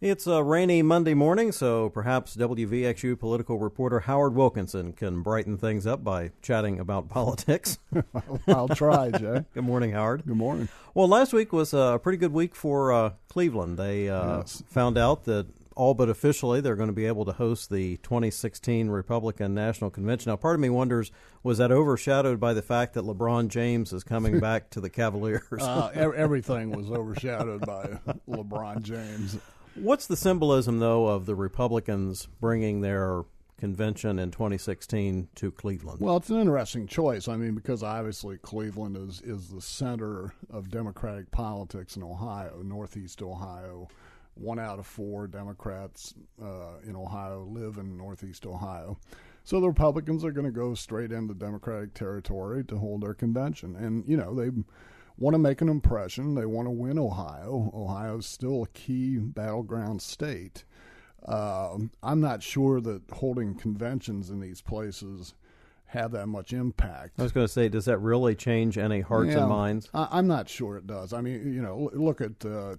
It's a rainy Monday morning, so perhaps WVXU political reporter Howard Wilkinson can brighten things up by chatting about politics. I'll try, Jay. Good morning, Howard. Good morning. Well, last week was a pretty good week for Cleveland. They found out that all but officially they're going to be able to host the 2016 Republican National Convention. Now, part of me wonders, was that overshadowed by the fact that LeBron James is coming back to the Cavaliers? Everything was overshadowed by LeBron James. What's the symbolism, though, of the Republicans bringing their convention in 2016 to Cleveland? Well, it's an interesting choice. I mean, because obviously Cleveland is the center of Democratic politics in Ohio, Northeast Ohio. 1 out of 4 Democrats in Ohio live in Northeast Ohio. So the Republicans are going to go straight into Democratic territory to hold their convention. And, you know, they want to make an impression. They want to win Ohio. Ohio's still a key battleground state. I'm not sure that holding conventions in these places have that much impact. I was going to say, does that really change any hearts and minds? I'm not sure it does. I mean, you know, look at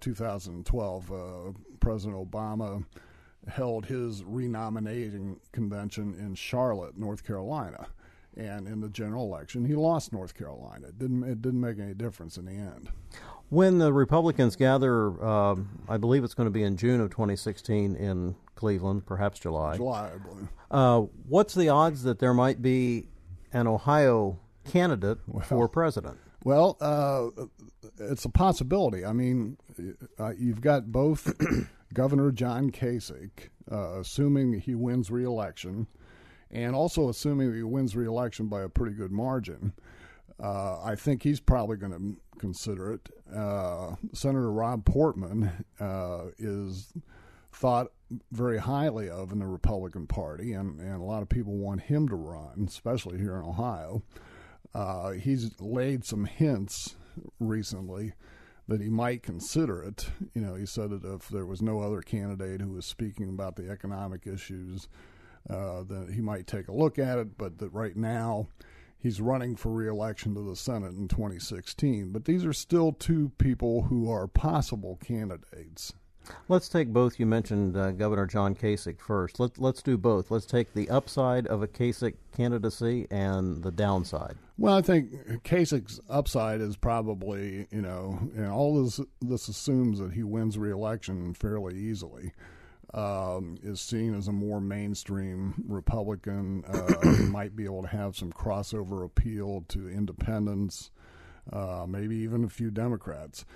2012. President Obama held his renominating convention in Charlotte, North Carolina. And in the general election, he lost North Carolina. It didn't make any difference in the end. When the Republicans gather, I believe it's going to be in June of 2016 in Cleveland, perhaps July. July, I believe. What's the odds that there might be an Ohio candidate for president? Well, it's a possibility. I mean, you've got both Governor John Kasich, assuming he wins re-election, and also assuming he wins re-election by a pretty good margin. I think he's probably going to consider it. Senator Rob Portman is thought very highly of in the Republican Party, and a lot of people want him to run, especially here in Ohio. He's laid some hints recently that he might consider it. You know, he said that if there was no other candidate who was speaking about the economic issues, that he might take a look at it, but that right now he's running for re-election to the Senate in 2016. But these are still two people who are possible candidates. Let's take both. You mentioned Governor John Kasich first. Let's do both. Let's take the upside of a Kasich candidacy and the downside. Well, I think Kasich's upside is probably, you know, and all this assumes that he wins re-election fairly easily. Is seen as a more mainstream Republican. He might be able to have some crossover appeal to independents, maybe even a few Democrats.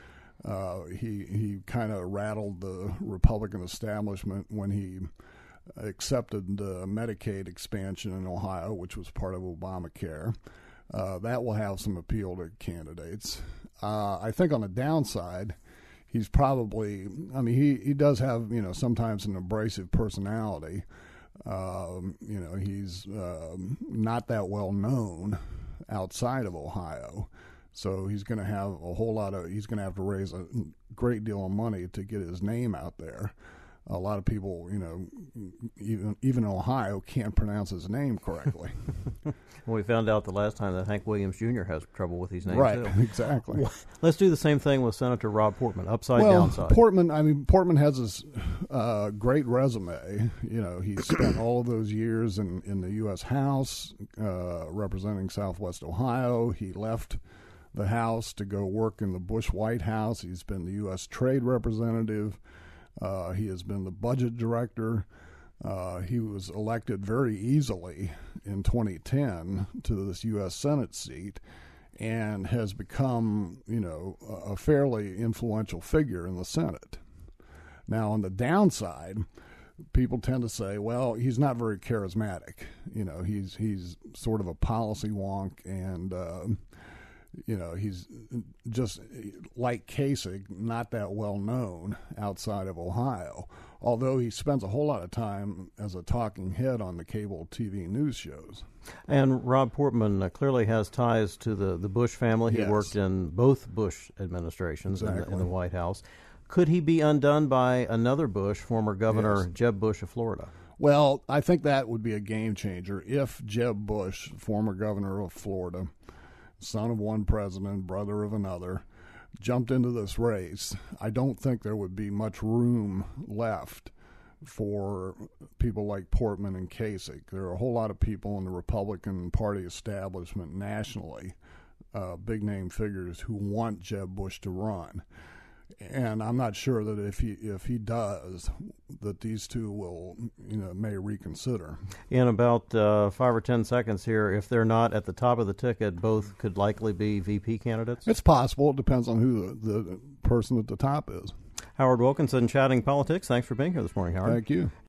He kind of rattled the Republican establishment when he accepted the Medicaid expansion in Ohio, which was part of Obamacare. That will have some appeal to candidates. I think on the downside, he's probably, I mean, he does have, you know, sometimes an abrasive personality. You know, he's not that well known outside of Ohio. So he's going to have he's going to have to raise a great deal of money to get his name out there. A lot of people, you know, even in Ohio can't pronounce his name correctly. Well, we found out the last time that Hank Williams Jr. has trouble with his name, right, too. Exactly. Let's do the same thing with Senator Rob Portman, upside, downside. Portman has this great resume. You know, he spent all of those years in the U.S. House representing Southwest Ohio. He left the House to go work in the Bush White House. He's been the U.S. Trade Representative. He has been the budget director. He was elected very easily in 2010 to this U.S. Senate seat and has become, you know, a fairly influential figure in the Senate. Now, on the downside, people tend to say, well, he's not very charismatic. You know, he's sort of a policy wonk, and you know, he's just like Kasich, not that well known outside of Ohio, although he spends a whole lot of time as a talking head on the cable TV news shows. And Rob Portman clearly has ties to the Bush family. He worked in both Bush administrations in the White House. Could he be undone by another Bush, former Governor Jeb Bush of Florida? Well, I think that would be a game changer if Jeb Bush, former governor of Florida, son of one president, brother of another, jumped into this race, I don't think there would be much room left for people like Portman and Kasich. There are a whole lot of people in the Republican Party establishment nationally, big-name figures, who want Jeb Bush to run. And I'm not sure that if he does, that these two will, may reconsider. In about 5 or 10 seconds here, if they're not at the top of the ticket, both could likely be VP candidates? It's possible. It depends on who the person at the top is. Howard Wilkinson, Chatting Politics. Thanks for being here this morning, Howard. Thank you.